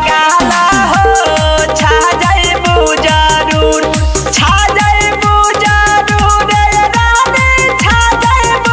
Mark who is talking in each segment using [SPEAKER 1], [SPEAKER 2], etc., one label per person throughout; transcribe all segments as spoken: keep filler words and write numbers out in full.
[SPEAKER 1] गाला हो छा जाइबू जरूर छा जाइबू जरूर रे रानी छा जाइबू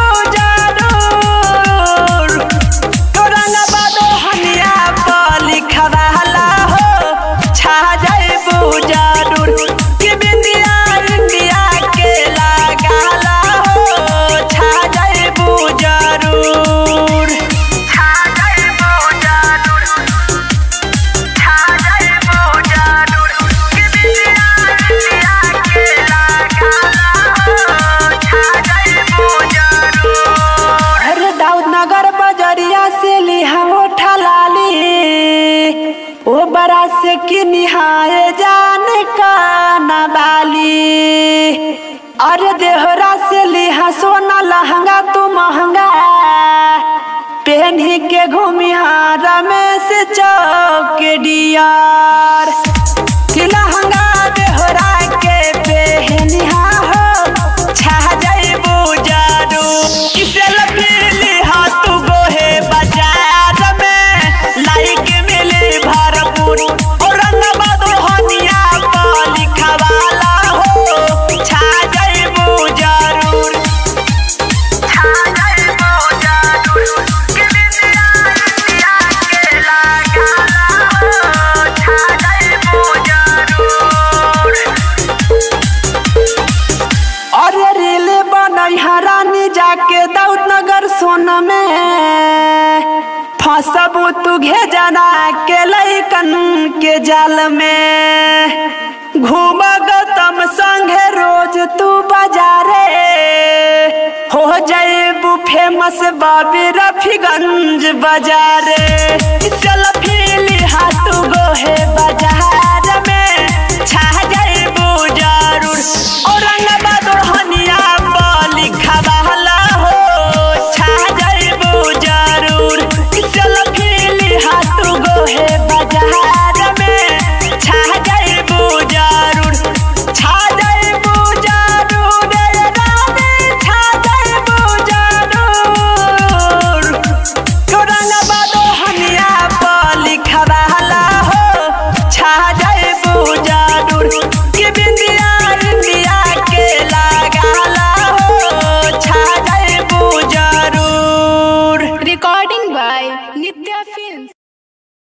[SPEAKER 1] जरूर औरंगाबाद हनिया पर लिखवाला हो छा जाइबू जरूर कि बिंदिया इंडिया के लगाला हो छा जाइबू जरूर छा जाइबू जरूर छा जाइबू जरूर कि बिंदिया इंडिया के लगाला हो छा जाइबू जरूर अरे दाऊदनगर बजरिया से लिहा उठा लाली ओ बरा से कि निहाए जाने का नाबाली अरे देहरा से लिहा सोना लहंगा तू महंगा पहनी के घूमी हारा में से चौक डियार कि लहंगा देहरा के पहनिहा हो छा जाइबू जरूर कि सेल्फी लिहा तू गोहे बाजार में लाइक मिली भरपूर औरंगाबाद हनिया पर लिखवाला हो छा जाइबू जरूर छा जाइबू जरूर कि बिंदिया इंडिया के लगाला हो छा जाइबू जरूर अरे रील बनई हरानी जाके दाऊदनगर सोन में फंसबू तू घेजना के लइकन के जाल में घूम गौतम संगे रोज तू बाजारे हो जाइबू फेमस बाबी रफीगंज बाजारे सेल्फी लिहा